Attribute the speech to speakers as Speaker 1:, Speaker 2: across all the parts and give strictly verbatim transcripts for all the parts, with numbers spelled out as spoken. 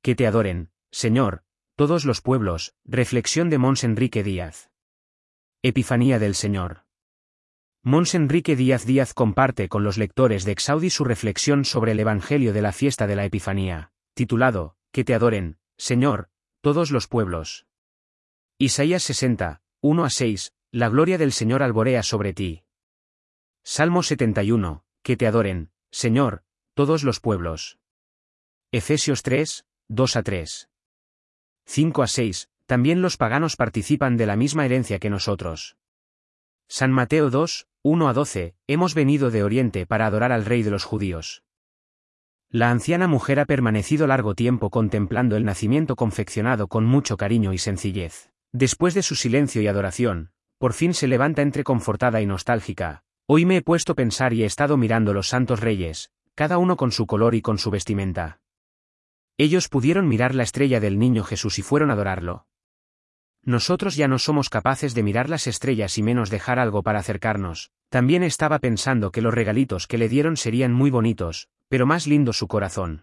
Speaker 1: que te adoren, Señor, todos los pueblos. Reflexión de Mons Enrique Díaz. Epifanía del Señor. Mons Enrique Díaz Díaz comparte con los lectores de Exaudi su reflexión sobre el Evangelio de la fiesta de la Epifanía, titulado, que te adoren, Señor, todos los pueblos. Isaías sesenta, uno a seis, la gloria del Señor alborea sobre ti. Salmo setenta y uno, que te adoren, Señor, todos los pueblos. Efesios tres, dos a tres. cinco a seis, también los paganos participan de la misma herencia que nosotros. San Mateo dos, uno a doce, hemos venido de Oriente para adorar al Rey de los judíos. La anciana mujer ha permanecido largo tiempo contemplando el nacimiento confeccionado con mucho cariño y sencillez. Después de su silencio y adoración, por fin se levanta entreconfortada y nostálgica. Hoy me he puesto a pensar y he estado mirando los santos reyes, cada uno con su color y con su vestimenta. Ellos pudieron mirar la estrella del niño Jesús y fueron a adorarlo. Nosotros ya no somos capaces de mirar las estrellas y menos dejar algo para acercarnos. También estaba pensando que los regalitos que le dieron serían muy bonitos, pero más lindo su corazón.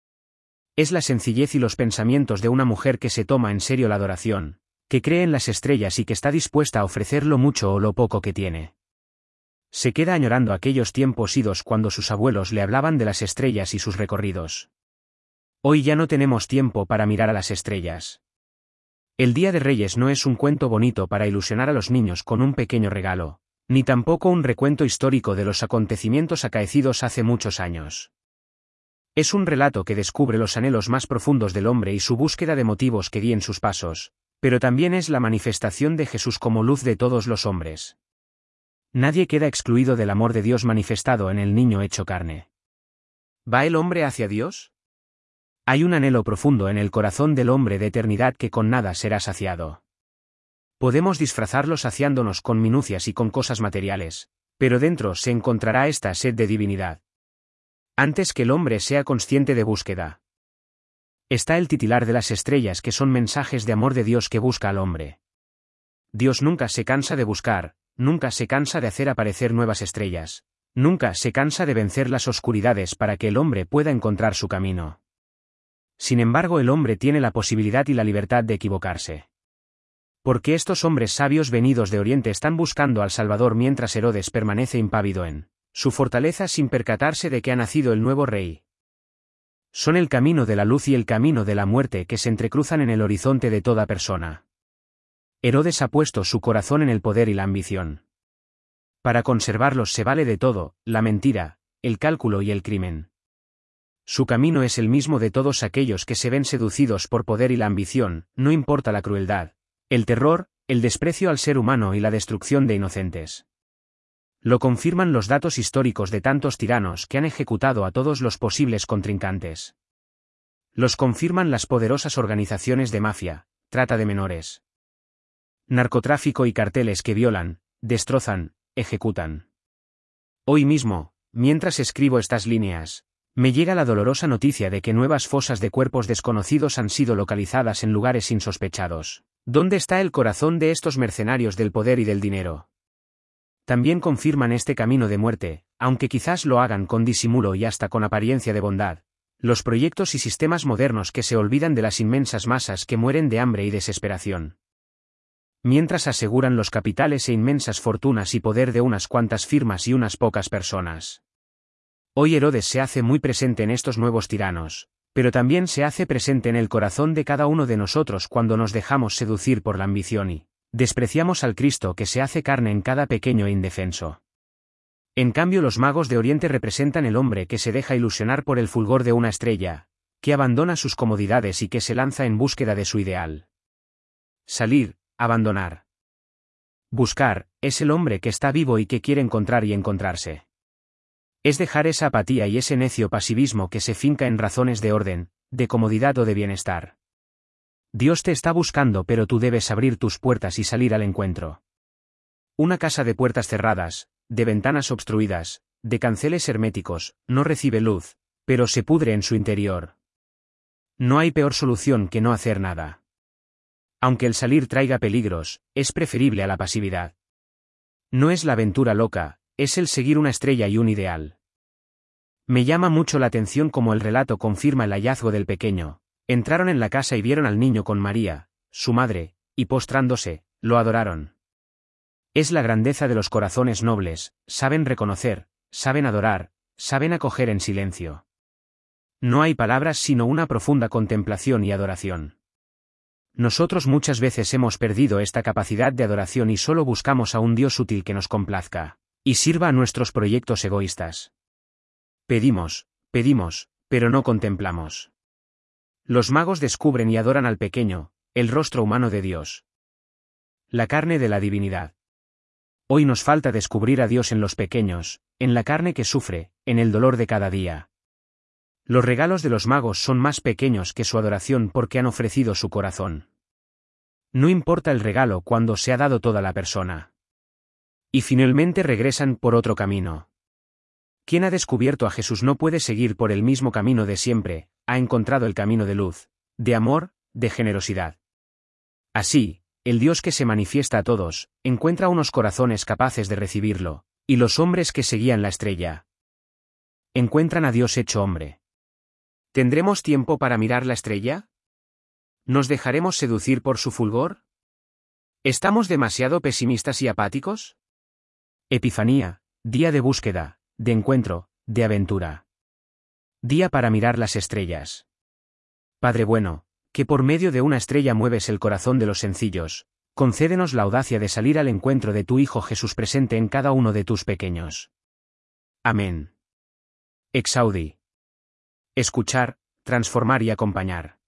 Speaker 1: Es la sencillez y los pensamientos de una mujer que se toma en serio la adoración, que cree en las estrellas y que está dispuesta a ofrecer lo mucho o lo poco que tiene. Se queda añorando aquellos tiempos idos cuando sus abuelos le hablaban de las estrellas y sus recorridos. Hoy ya no tenemos tiempo para mirar a las estrellas. El Día de Reyes no es un cuento bonito para ilusionar a los niños con un pequeño regalo, ni tampoco un recuento histórico de los acontecimientos acaecidos hace muchos años. Es un relato que descubre los anhelos más profundos del hombre y su búsqueda de motivos que guíen sus pasos, pero también es la manifestación de Jesús como luz de todos los hombres. Nadie queda excluido del amor de Dios manifestado en el niño hecho carne. ¿Va el hombre hacia Dios? Hay un anhelo profundo en el corazón del hombre de eternidad que con nada será saciado. Podemos disfrazarlo saciándonos con minucias y con cosas materiales, pero dentro se encontrará esta sed de divinidad. Antes que el hombre sea consciente de búsqueda, está el titilar de las estrellas que son mensajes de amor de Dios que busca al hombre. Dios nunca se cansa de buscar, nunca se cansa de hacer aparecer nuevas estrellas, nunca se cansa de vencer las oscuridades para que el hombre pueda encontrar su camino. Sin embargo, el hombre tiene la posibilidad y la libertad de equivocarse. Porque estos hombres sabios venidos de Oriente están buscando al Salvador mientras Herodes permanece impávido en su fortaleza sin percatarse de que ha nacido el nuevo rey. Son el camino de la luz y el camino de la muerte que se entrecruzan en el horizonte de toda persona. Herodes ha puesto su corazón en el poder y la ambición. Para conservarlos se vale de todo, la mentira, el cálculo y el crimen. Su camino es el mismo de todos aquellos que se ven seducidos por poder y la ambición, no importa la crueldad, el terror, el desprecio al ser humano y la destrucción de inocentes. Lo confirman los datos históricos de tantos tiranos que han ejecutado a todos los posibles contrincantes. Los confirman las poderosas organizaciones de mafia, trata de menores, narcotráfico y carteles que violan, destrozan, ejecutan. Hoy mismo, mientras escribo estas líneas, me llega la dolorosa noticia de que nuevas fosas de cuerpos desconocidos han sido localizadas en lugares insospechados. ¿Dónde está el corazón de estos mercenarios del poder y del dinero? También confirman este camino de muerte, aunque quizás lo hagan con disimulo y hasta con apariencia de bondad, los proyectos y sistemas modernos que se olvidan de las inmensas masas que mueren de hambre y desesperación. Mientras aseguran los capitales e inmensas fortunas y poder de unas cuantas firmas y unas pocas personas. Hoy Herodes se hace muy presente en estos nuevos tiranos, pero también se hace presente en el corazón de cada uno de nosotros cuando nos dejamos seducir por la ambición y despreciamos al Cristo que se hace carne en cada pequeño e indefenso. En cambio, los magos de Oriente representan el hombre que se deja ilusionar por el fulgor de una estrella, que abandona sus comodidades y que se lanza en búsqueda de su ideal. Salir, abandonar. Buscar, es el hombre que está vivo y que quiere encontrar y encontrarse. Es dejar esa apatía y ese necio pasivismo que se finca en razones de orden, de comodidad o de bienestar. Dios te está buscando, pero tú debes abrir tus puertas y salir al encuentro. Una casa de puertas cerradas, de ventanas obstruidas, de canceles herméticos, no recibe luz, pero se pudre en su interior. No hay peor solución que no hacer nada. Aunque el salir traiga peligros, es preferible a la pasividad. No es la aventura loca, es el seguir una estrella y un ideal. Me llama mucho la atención cómo el relato confirma el hallazgo del pequeño, Entraron en la casa y vieron al niño con María, su madre, y postrándose, lo adoraron. Es la grandeza de los corazones nobles, saben reconocer, saben adorar, saben acoger en silencio. No hay palabras sino una profunda contemplación y adoración. Nosotros muchas veces hemos perdido esta capacidad de adoración y solo buscamos a un Dios útil que nos complazca y sirva a nuestros proyectos egoístas. Pedimos, pedimos, pero no contemplamos. Los magos descubren y adoran al pequeño, el rostro humano de Dios. La carne de la divinidad. Hoy nos falta descubrir a Dios en los pequeños, en la carne que sufre, en el dolor de cada día. Los regalos de los magos son más pequeños que su adoración porque han ofrecido su corazón. No importa el regalo cuando se ha dado toda la persona. Y finalmente regresan por otro camino. Quien ha descubierto a Jesús no puede seguir por el mismo camino de siempre, ha encontrado el camino de luz, de amor, de generosidad. Así, el Dios que se manifiesta a todos, encuentra unos corazones capaces de recibirlo, y los hombres que seguían la estrella encuentran a Dios hecho hombre. ¿Tendremos tiempo para mirar la estrella? ¿Nos dejaremos seducir por su fulgor? ¿Estamos demasiado pesimistas y apáticos? Epifanía, día de búsqueda, de encuentro, de aventura. Día para mirar las estrellas. Padre bueno, que por medio de una estrella mueves el corazón de los sencillos, concédenos la audacia de salir al encuentro de tu Hijo Jesús presente en cada uno de tus pequeños. Amén. Exaudi. Escuchar, transformar y acompañar.